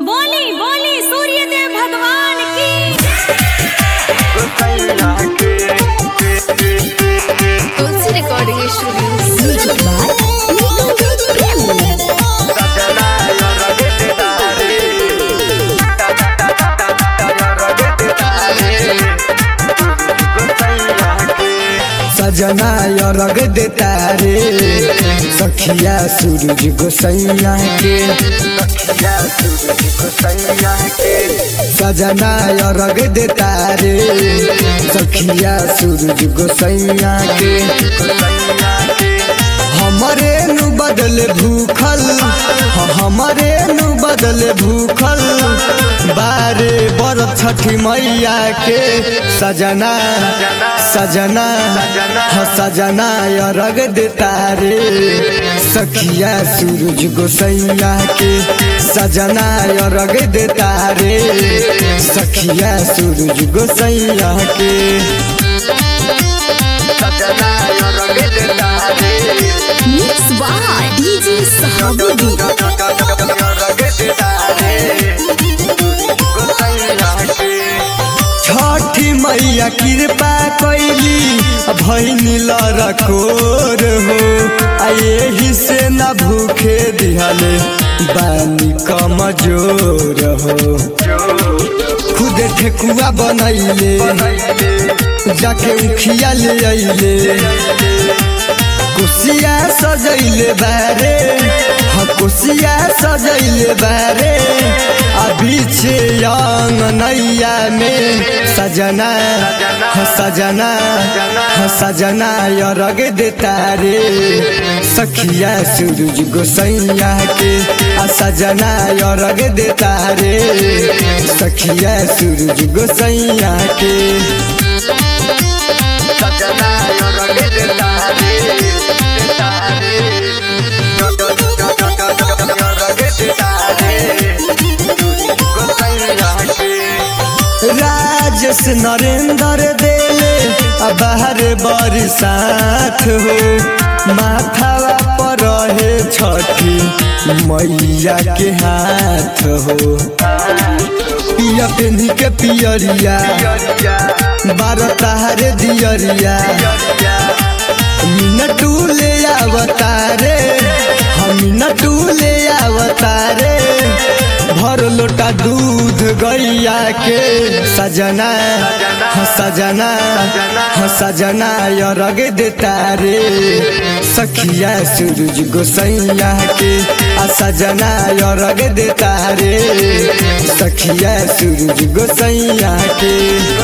बोली बोली सूर्यदेव भगवान की। तुलसी रिकॉर्डिंग स्टूडियो सजना रग देता रे सखिया सूरज गोसैया के सजना रग देता रे सखिया सूरज गोसैया के हमरे नु बदल भूखल हमरे नु बदल भूखल बारे बरत छठी मैया के सजना सजना सजना रग देता रे सखिया सूरज गोसैया के सजना रग देता रे सखिया सूरज गोसैया के सजना रग देता रे मिक्स बाय डीजे सहाबी छठी मैया कृपा कैली भैनी लरकोर हो यही से न भूखे दिहले बानी कमजोर हो खुद ठेकुआ बनैले जाके उखिया ले अइले कुसिया सजैले बारे कुसिया सजैले बारे अभी छे नैया में सजना सजना सजना रग देता रे सखिया सूरज गोसैया के सजना रग देता रे सखिया सूरज गोसैया के सजना रग देता रे राजेश नरेंद्र देले बाहर बरसात हो माथावा पर रहे छठी मैया के हाथ हो पिया पेन्ही के पियरिया बारह तारे दियरिया मिनटू ले अवतारे हम मिनटू ले अवतारे भर लोटा दूध गैया के सजना सजना सजना रग देता रे सखिया सूरज गोसैया के सजना रग देता रे सखिया सूरज गोसैया के।